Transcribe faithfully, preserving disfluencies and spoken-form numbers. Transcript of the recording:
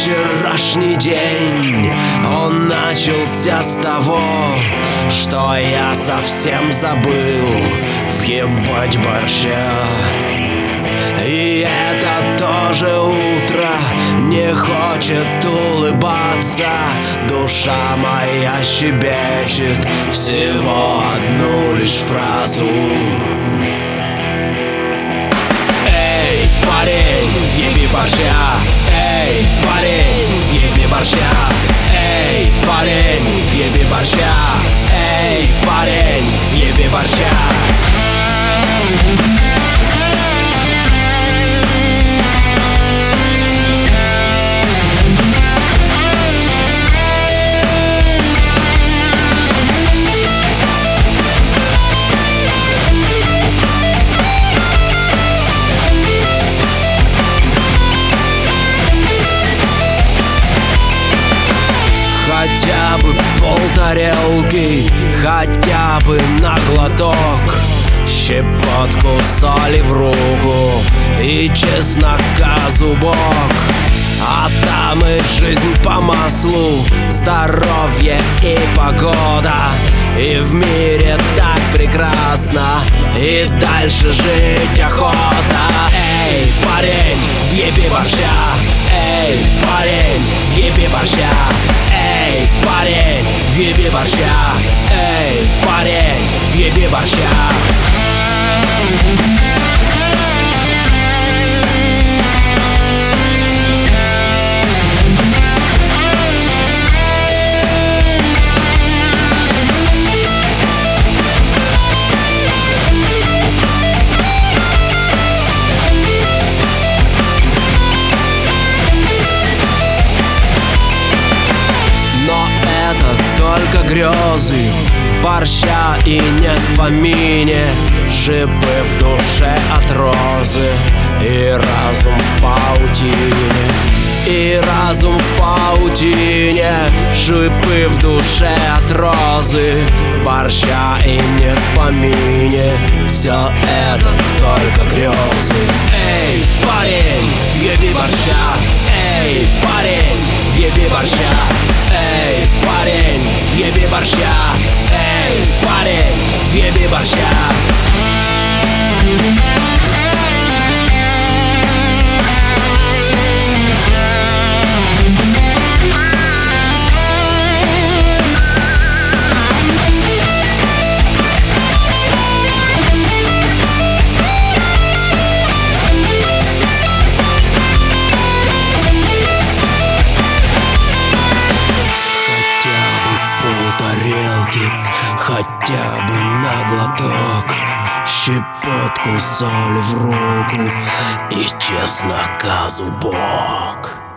вчерашний день, он начался с того, что я совсем забыл въебать борща. И это тоже утро не хочет улыбаться, душа моя щебечет всего одну лишь фразу: эй, парень, въеби борща! Эй, парень, въеби борща! Эй, парень, въеби борща! Эй, парень, въеби борща! Хотя бы полтарелки, хотя бы на глоток, щепотку соли в руку и чеснока зубок. А там и жизнь по маслу, здоровье и погода. И в мире так прекрасно, и дальше жить охота. Эй, парень, въеби борща! Эй, парень, въеби борща! Эй, парень, въеби борща! Эй, парень, въеби борща! Только грезы, борща и нет в помине, шипы в душе от розы и разум в паутине. И разум в паутине, шипы в душе от розы, борща и нет в помине. Все это только грезы. Эй, парень, въеби борща! Эй, парень, въеби борща! Эй, парень, въеби борща! Эй, парень, въеби борща! Хотя бы на глоток, щепотку соли в руку и чеснока зубок.